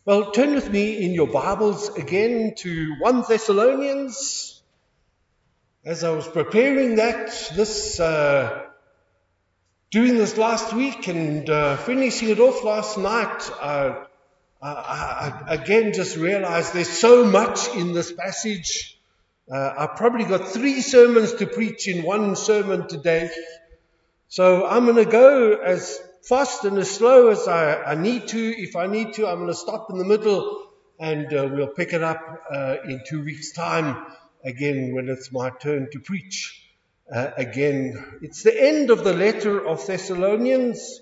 Well, turn with me in your Bibles again to 1 Thessalonians. As I was preparing doing this last week and finishing it off last night, I again just realized there's so much in this passage. I've probably got 3 sermons to preach in one sermon today. So I'm going to go as fast and as slow as I need to. If I need to, I'm going to stop in the middle and we'll pick it up in 2 weeks' time again when it's my turn to preach again. It's the end of the letter of Thessalonians,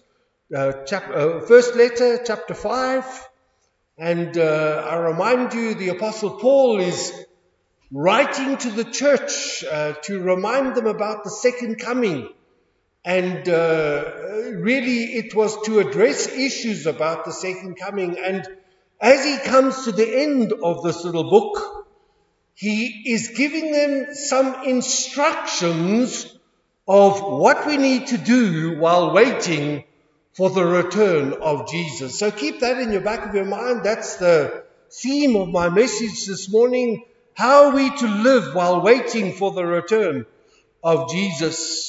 first letter, chapter 5. And I remind you, the Apostle Paul is writing to the church to remind them about the second coming. And really it was to address issues about the second coming. And as he comes to the end of this little book, he is giving them some instructions of what we need to do while waiting for the return of Jesus. So keep that in your back of your mind. That's the theme of my message this morning. How are we to live while waiting for the return of Jesus?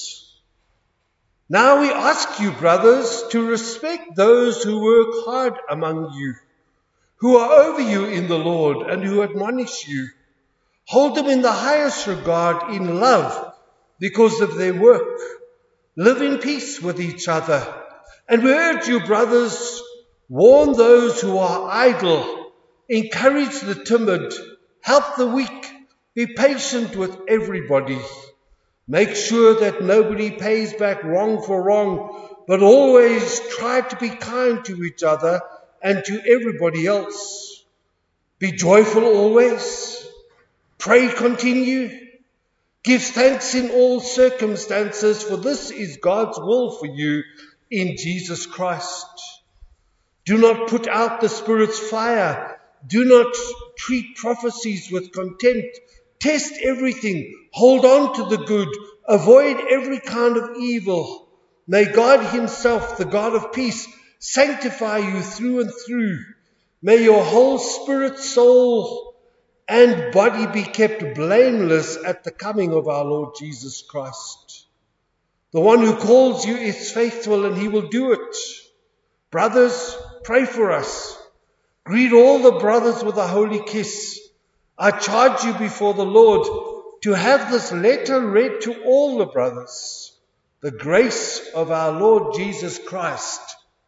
Now we ask you, brothers, to respect those who work hard among you, who are over you in the Lord and who admonish you. Hold them in the highest regard in love because of their work. Live in peace with each other. And we urge you, brothers, warn those who are idle, encourage the timid, help the weak, be patient with everybody. Make sure that nobody pays back wrong for wrong, but always try to be kind to each other and to everybody else. Be joyful always. Pray continue. Give thanks in all circumstances, for this is God's will for you in Jesus Christ. Do not put out the Spirit's fire. Do not treat prophecies with contempt. Test everything. Hold on to the good. Avoid every kind of evil. May God himself, the God of peace, sanctify you through and through. May your whole spirit, soul, and body be kept blameless at the coming of our Lord Jesus Christ. The one who calls you is faithful, and he will do it. Brothers, pray for us. Greet all the brothers with a holy kiss. I charge you before the Lord to have this letter read to all the brothers. The grace of our Lord Jesus Christ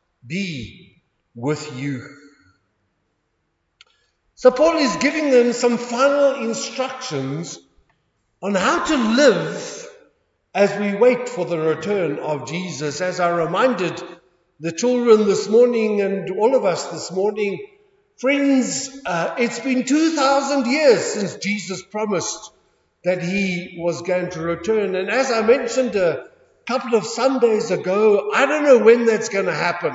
be with you. So Paul is giving them some final instructions on how to live as we wait for the return of Jesus. As I reminded the children this morning and all of us this morning, friends, it's been 2,000 years since Jesus promised that he was going to return. And as I mentioned a couple of Sundays ago, I don't know when that's going to happen.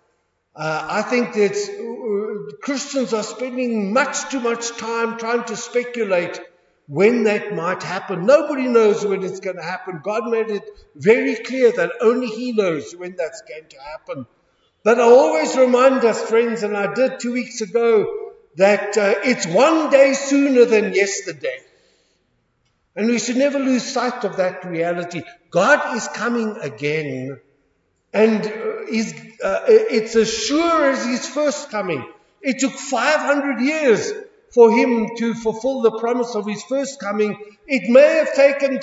I think that Christians are spending much too much time trying to speculate when that might happen. Nobody knows when it's going to happen. God made it very clear that only he knows when that's going to happen. But I always remind us, friends, and I did 2 weeks ago, that it's one day sooner than yesterday. And we should never lose sight of that reality. God is coming again, and it's as sure as his first coming. It took 500 years for him to fulfill the promise of his first coming. It may have taken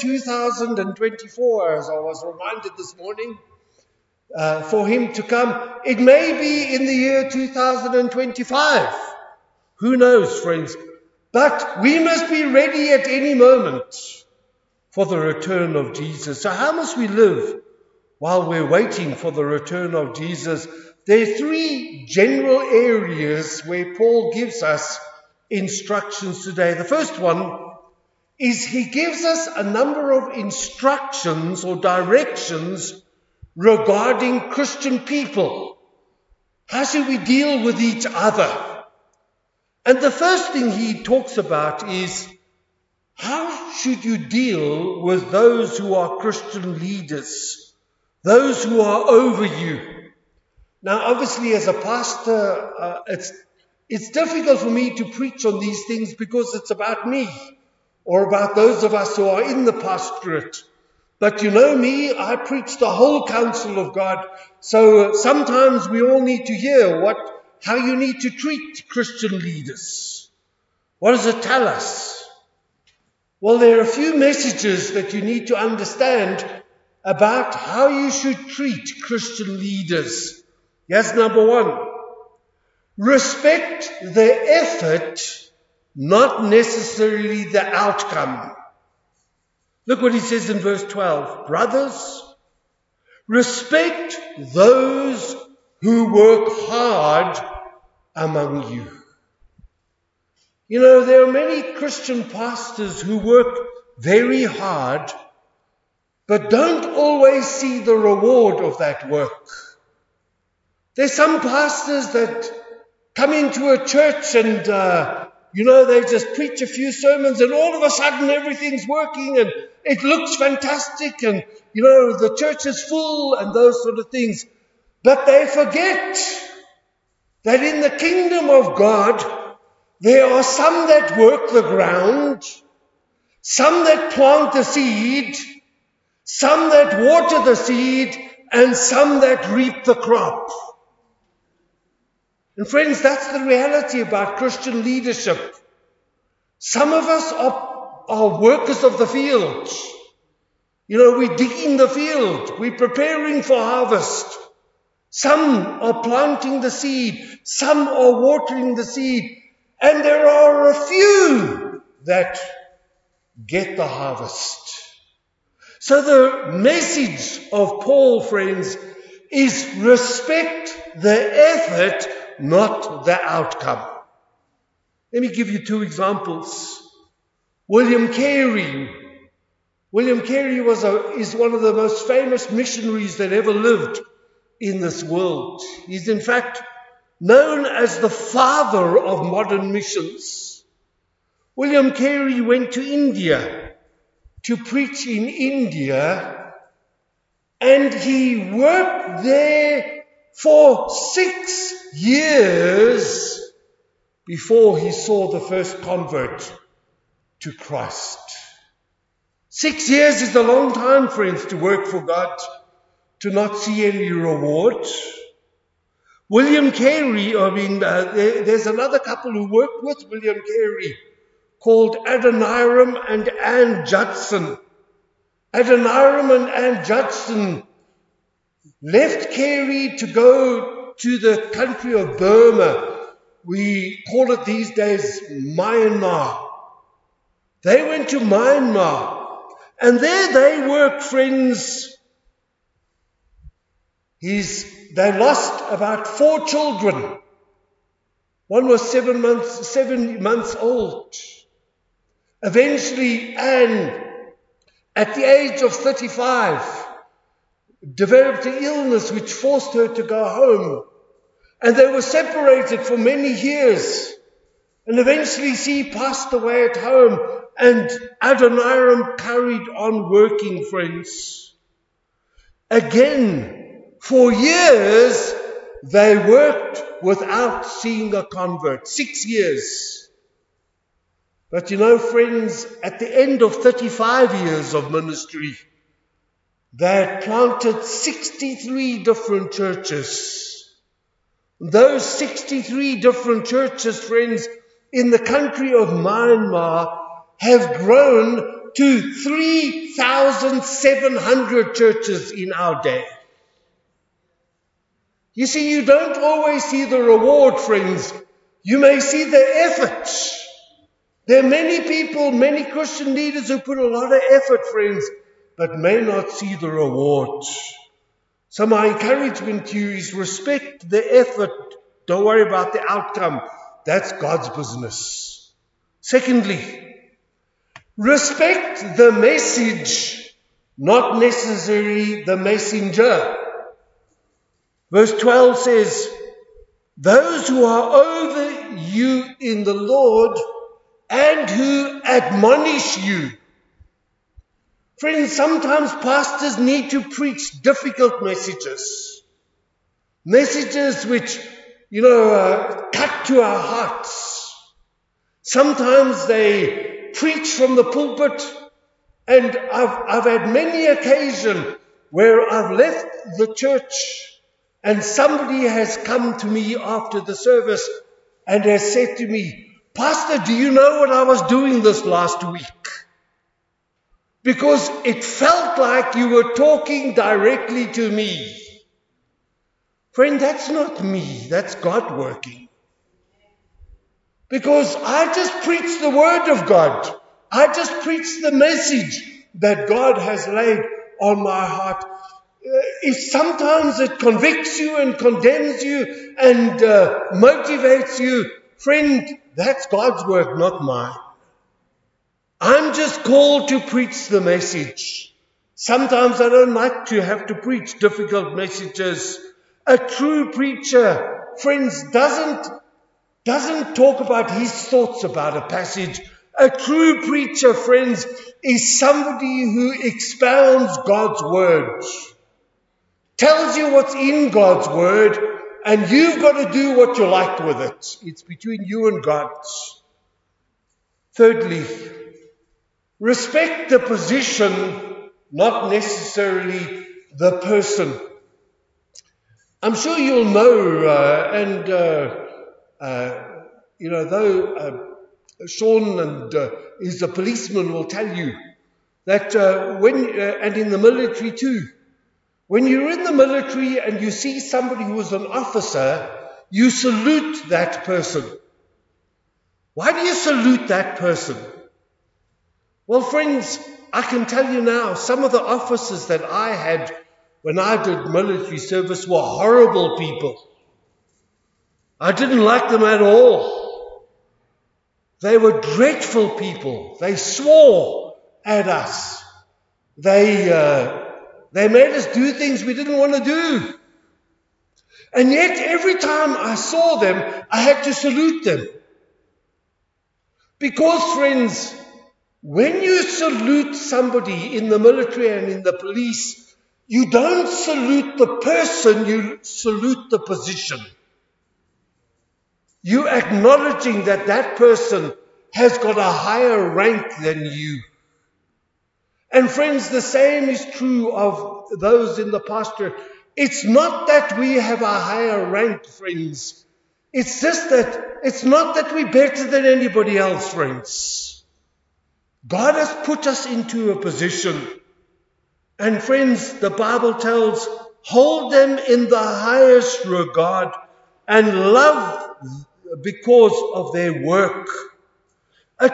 2024, as I was reminded this morning, for him to come. It may be in the year 2025. Who knows, friends? But we must be ready at any moment for the return of Jesus. So how must we live while we're waiting for the return of Jesus? There are 3 general areas where Paul gives us instructions today. The first one is he gives us a number of instructions or directions regarding Christian people. How should we deal with each other? And the first thing he talks about is, how should you deal with those who are Christian leaders, those who are over you? Now, obviously, as a pastor, it's difficult for me to preach on these things because it's about me or about those of us who are in the pastorate. But you know me, I preach the whole counsel of God. So sometimes we all need to hear how you need to treat Christian leaders. What does it tell us? Well, there are a few messages that you need to understand about how you should treat Christian leaders. Here's number one. Respect the effort, not necessarily the outcome. Look what he says in verse 12. Brothers, respect those who work hard among you. You know, there are many Christian pastors who work very hard, but don't always see the reward of that work. There's some pastors that come into a church and, they just preach a few sermons and all of a sudden everything's working and it looks fantastic and, the church is full and those sort of things. But they forget that in the kingdom of God, there are some that work the ground, some that plant the seed, some that water the seed, and some that reap the crop. And friends, that's the reality about Christian leadership. Some of us are workers of the field. We're digging the field. We're preparing for harvest. Some are planting the seed. Some are watering the seed. And there are a few that get the harvest. So the message of Paul, friends, is respect the effort, not the outcome. Let me give you two examples. William Carey. William Carey is one of the most famous missionaries that ever lived in this world. He's in fact known as the father of modern missions. William Carey went to India to preach in India, and he worked there for 6 years before he saw the first convert to Christ. 6 years is a long time, friends, to work for God, to not see any reward. William Carey, there's another couple who worked with William Carey called Adoniram and Ann Judson. Adoniram and Ann Judson left Carey to go to the country of Burma. We call it these days Myanmar. They went to Myanmar, and there they worked, friends. They lost about 4 children. One was 7 months old. Eventually, Anne, at the age of 35, developed an illness which forced her to go home. And they were separated for many years. And eventually she passed away at home, and Adoniram carried on working, friends. Again, for years, they worked without seeing a convert. 6 years. But friends, at the end of 35 years of ministry, they had planted 63 different churches. Those 63 different churches, friends, in the country of Myanmar have grown to 3,700 churches in our day. You see, you don't always see the reward, friends. You may see the effort. There are many people, many Christian leaders who put a lot of effort, friends, but may not see the reward. So my encouragement to you is respect the effort. Don't worry about the outcome. That's God's business. Secondly, respect the message, not necessarily the messenger. Verse 12 says, those who are over you in the Lord and who admonish you. Friends, sometimes pastors need to preach difficult messages. Messages which, cut cut to our hearts. Sometimes they preach from the pulpit, and I've had many occasions where I've left the church and somebody has come to me after the service and has said to me, "Pastor, do you know what I was doing this last week? Because it felt like you were talking directly to me." Friend, that's not me, that's God working. Because I just preach the word of God. I just preach the message that God has laid on my heart. If sometimes it convicts you and condemns you and motivates you, friend, that's God's work, not mine. I'm just called to preach the message. Sometimes I don't like to have to preach difficult messages. A true preacher, friends, doesn't talk about his thoughts about a passage. A true preacher, friends, is somebody who expounds God's word, tells you what's in God's word, and you've got to do what you like with it. It's between you and God. Thirdly, respect the position, not necessarily the person. I'm sure you'll know, though Sean and is a policeman, will tell you that and in the military too, when you're in the military and you see somebody who is an officer, you salute that person. Why do you salute that person? Well, friends, I can tell you now, some of the officers that I had when I did military service were horrible people. I didn't like them at all. They were dreadful people. They swore at us. They made us do things we didn't want to do. And yet, every time I saw them, I had to salute them. Because, friends, when you salute somebody in the military and in the police, you don't salute the person, you salute the position. You're acknowledging that that person has got a higher rank than you. And friends, the same is true of those in the pastorate. It's not that we have a higher rank, friends. It's just that it's not that we're better than anybody else, friends. God has put us into a position. And friends, the Bible tells, hold them in the highest regard and love because of their work. A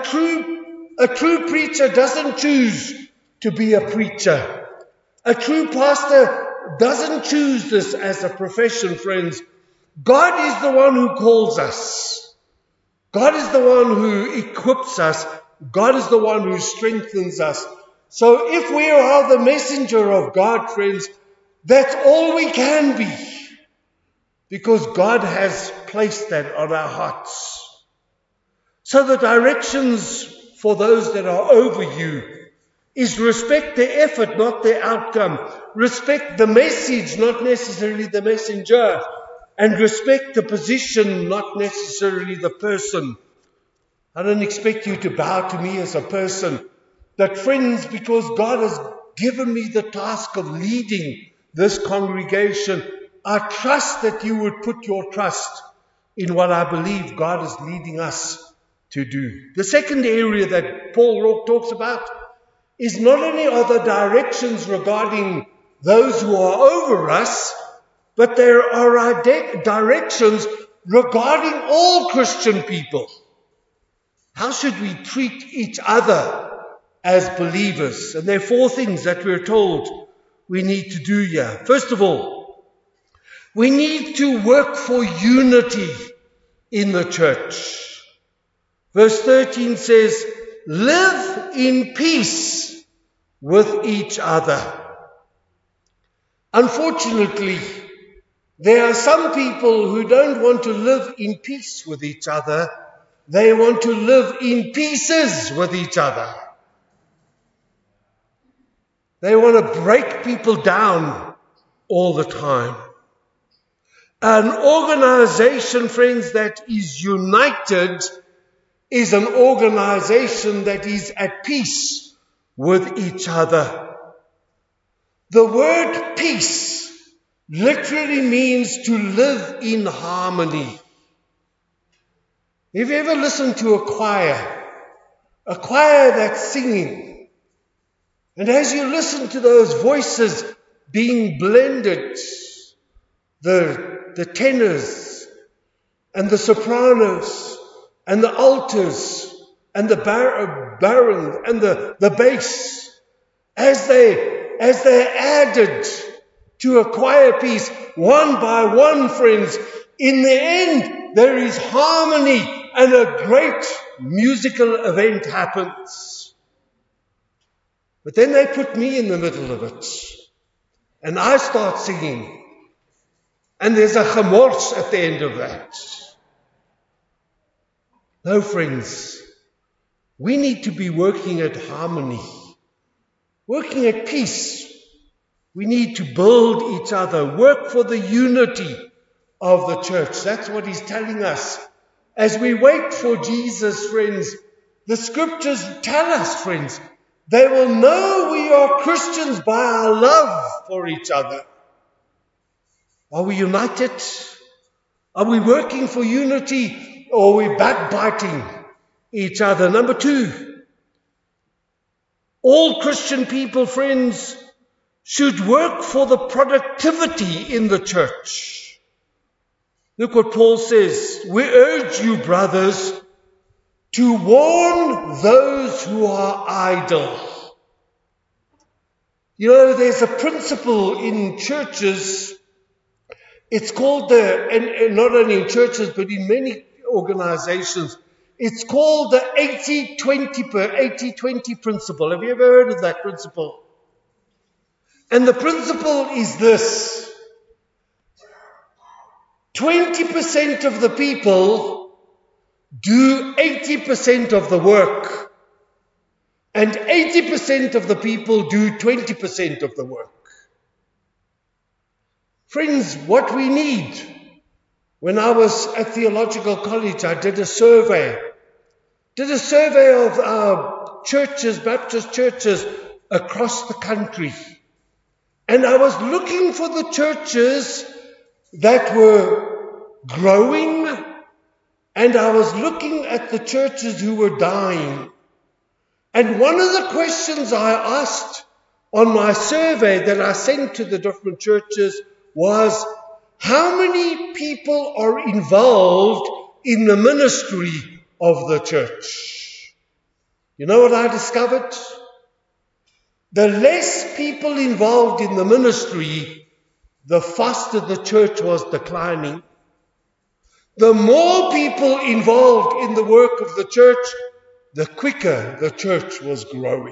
true preacher doesn't choose to be a preacher. A true pastor doesn't choose this as a profession, friends. God is the one who calls us. God is the one who equips us. God is the one who strengthens us. So if we are the messenger of God, friends, that's all we can be. Because God has placed that on our hearts. So the directions for those that are over you is respect their effort, not their outcome. Respect the message, not necessarily the messenger. And respect the position, not necessarily the person. I don't expect you to bow to me as a person. That, friends, because God has given me the task of leading this congregation, I trust that you would put your trust in what I believe God is leading us to do. The second area that Paul talks about is not only are the directions regarding those who are over us, but there are directions regarding all Christian people. How should we treat each other as believers? And there are 4 things that we're told we need to do here. First of all, we need to work for unity in the church. Verse 13 says, live in peace with each other. Unfortunately, there are some people who don't want to live in peace with each other. They want to live in pieces with each other. They want to break people down all the time. An organization, friends, that is united is an organization that is at peace with each other. The word peace literally means to live in harmony. Have you ever listened to a choir that's singing? And as you listen to those voices being blended, the tenors and the sopranos and the altars and the barons and the bass, as they're added to a choir piece, one by one, friends, in the end there is harmony and a great musical event happens. But then they put me in the middle of it, and I start singing, and there's a gemors at the end of that. No, friends, we need to be working at harmony, working at peace. We need to build each other, work for the unity of the church. That's what he's telling us. As we wait for Jesus, friends, the scriptures tell us, friends, they will know we are Christians by our love for each other. Are we united? Are we working for unity, or are we backbiting each other? Number 2, all Christian people, friends, should work for the productivity in the church. Look what Paul says. We urge you, brothers, to warn those who are idle. You know, there's a principle in churches. It's called and not only in churches, but in many organizations, it's called the 80-20 principle. Have you ever heard of that principle? And the principle is this: 20% of the people do 80% of the work, and 80% of the people do 20% of the work. Friends, what we need, when I was at theological college, I did a survey of our churches, Baptist churches across the country. And I was looking for the churches that were growing, and I was looking at the churches who were dying. And one of the questions I asked on my survey that I sent to the different churches was, how many people are involved in the ministry of the church? You know what I discovered? The less people involved in the ministry, the faster the church was declining. The more people involved in the work of the church, the quicker the church was growing.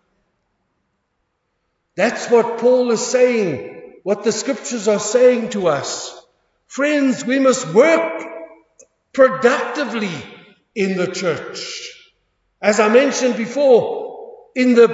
That's what Paul is saying, what the scriptures are saying to us. Friends, we must work productively in the church. As I mentioned before, in the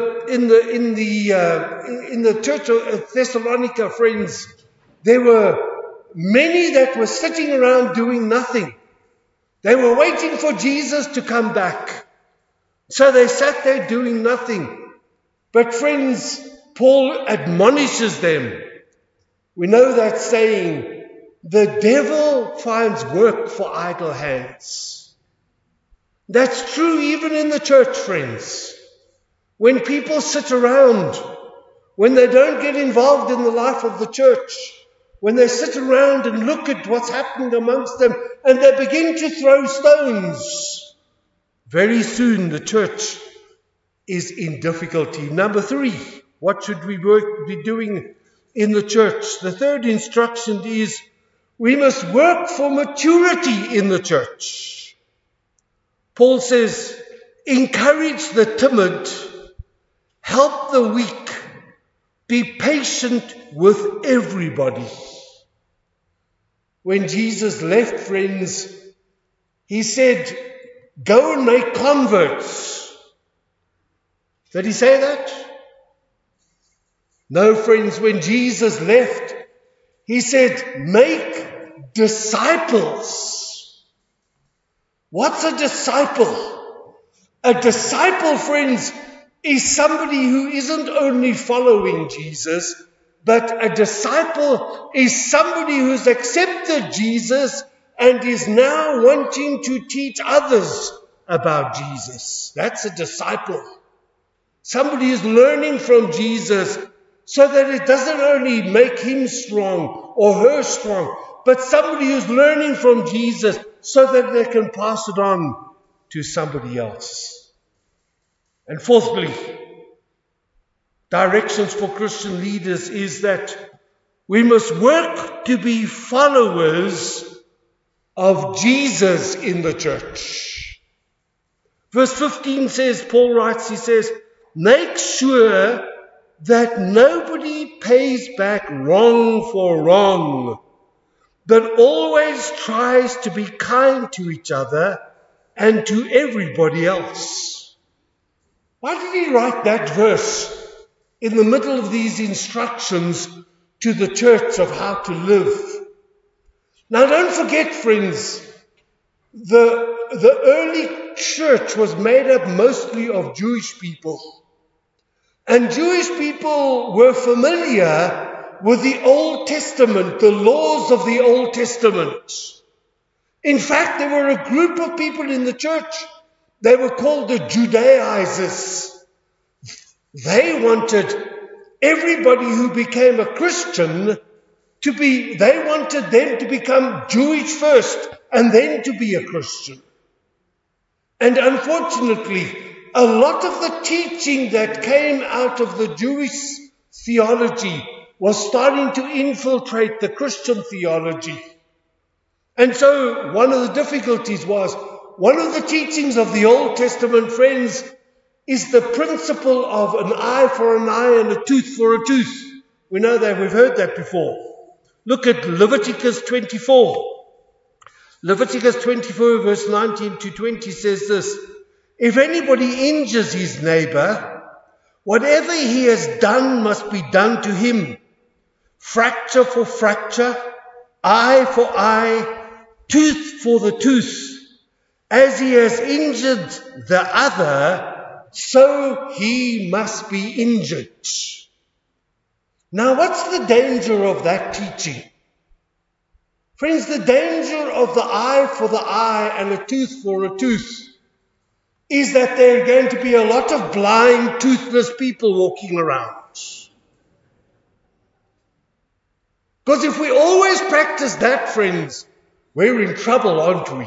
church of Thessalonica, friends, there were many that were sitting around doing nothing. They were waiting for Jesus to come back. So they sat there doing nothing. But friends, Paul admonishes them. We know that saying, the devil finds work for idle hands. That's true even in the church, friends. When people sit around, when they don't get involved in the life of the church, when they sit around and look at what's happening amongst them, and they begin to throw stones, very soon the church is in difficulty. Number 3, what should we be doing in the church? The third instruction is, we must work for maturity in the church. Paul says, encourage the timid, help the weak, be patient with everybody. When Jesus left, friends, he said, go and make converts. Did he say that? No, friends, when Jesus left, he said, make disciples. What's a disciple? A disciple, friends, is somebody who isn't only following Jesus, but a disciple is somebody who's accepted Jesus and is now wanting to teach others about Jesus. That's a disciple. Somebody is learning from Jesus so that it doesn't only make him strong or her strong, but somebody who's learning from Jesus so that they can pass it on to somebody else. And fourthly, directions for Christian leaders is that we must work to be followers of Jesus in the church. Verse 15 says, Paul writes, he says, make sure that nobody pays back wrong for wrong, but always tries to be kind to each other and to everybody else. Why did he write that verse in the middle of these instructions to the church of how to live? Now don't forget, friends, the early church was made up mostly of Jewish people. And Jewish people were familiar with the Old Testament, the laws of the Old Testament. In fact, there were a group of people in the church. They were called the Judaizers. They wanted everybody who became a Christian they wanted them to become Jewish first and then to be a Christian. And unfortunately, a lot of the teaching that came out of the Jewish theology was starting to infiltrate the Christian theology. And so one of the difficulties was, one of the teachings of the Old Testament, friends, is the principle of an eye for an eye and a tooth for a tooth. We know that, we've heard that before. Look at Leviticus 24. Leviticus 24 verse 19 to 20 says this: if anybody injures his neighbor, whatever he has done must be done to him. Fracture for fracture, eye for eye, tooth for the tooth. As he has injured the other, so he must be injured. Now, what's the danger of that teaching? Friends, the danger of the eye for the eye and a tooth for a tooth is that there are going to be a lot of blind, toothless people walking around. Because if we always practice that, friends, we're in trouble, aren't we?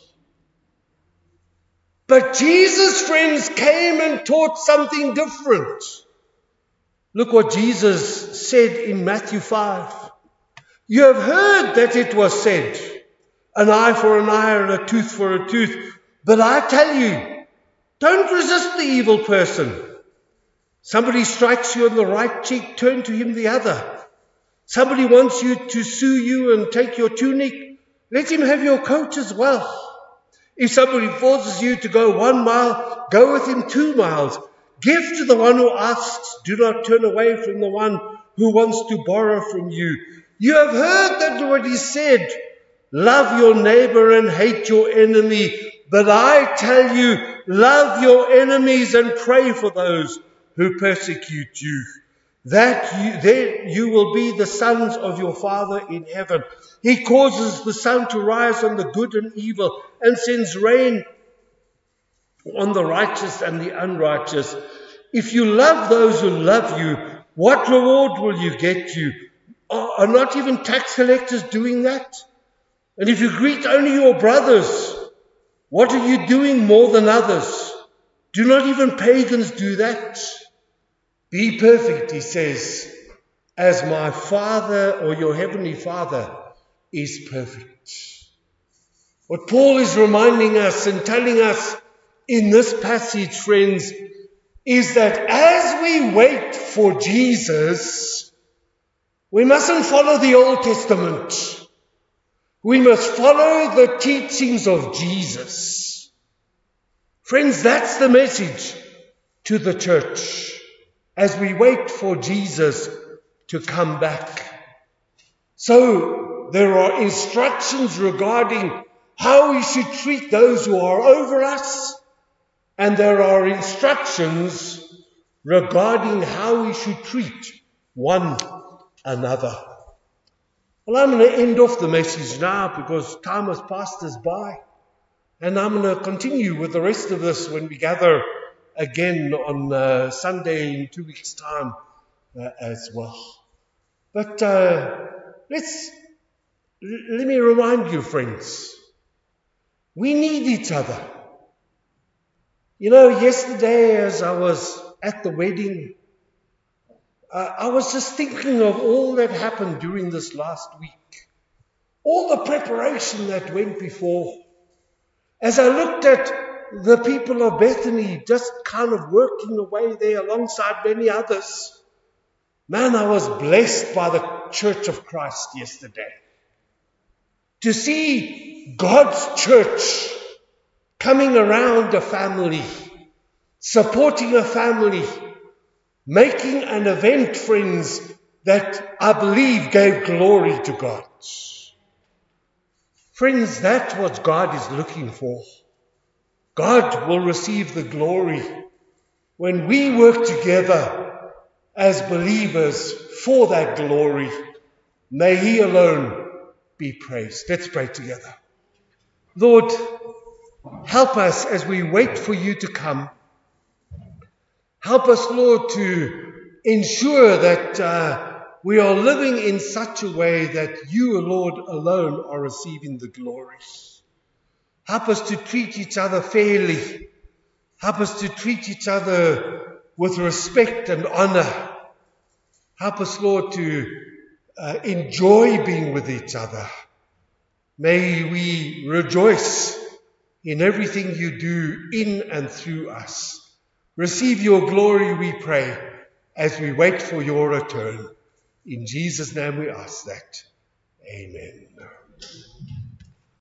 But Jesus, friends, came and taught something different. Look what Jesus said in Matthew 5. You have heard that it was said, an eye for an eye and a tooth for a tooth. But I tell you, don't resist the evil person. Somebody strikes you on the right cheek, turn to him the other. Somebody wants you to sue you and take your tunic, let him have your coat as well. If somebody forces you to go 1 mile, go with him 2 miles. Give to the one who asks. Do not turn away from the one who wants to borrow from you. You have heard that what he said, love your neighbor and hate your enemy. But I tell you, love your enemies and pray for those who persecute you. Then you will be the sons of your Father in heaven. He causes the sun to rise on the good and evil and sends rain on the righteous and the unrighteous. If you love those who love you, what reward will you get you? Are not even tax collectors doing that? And if you greet only your brothers, what are you doing more than others? Do not even pagans do that? Be perfect, he says, as my Father or your heavenly Father is perfect. What Paul is reminding us and telling us in this passage, friends, is that as we wait for Jesus, we mustn't follow the Old Testament. We must follow the teachings of Jesus. Friends, that's the message to the church as we wait for Jesus to come back. So, there are instructions regarding how we should treat those who are over us, and there are instructions regarding how we should treat one another. Well, I'm going to end off the message now because time has passed us by. And I'm going to continue with the rest of this when we gather again on Sunday in 2 weeks' time as well. But let me remind you, friends, we need each other. You know, yesterday as I was at the wedding, I was just thinking of all that happened during this last week, all the preparation that went before. As I looked at the people of Bethany just kind of working away there alongside many others, man, I was blessed by the Church of Christ yesterday. To see God's church coming around a family, supporting a family, making an event, friends, that I believe gave glory to God. Friends, that's what God is looking for. God will receive the glory when we work together as believers for that glory. May He alone be praised. Let's pray together. Lord, help us as we wait for You to come. Help us, Lord, to ensure that we are living in such a way that You, Lord, alone are receiving the glory. Help us to treat each other fairly. Help us to treat each other with respect and honor. Help us, Lord, to enjoy being with each other. May we rejoice in everything You do in and through us. Receive Your glory, we pray, as we wait for Your return. In Jesus' name we ask that. Amen.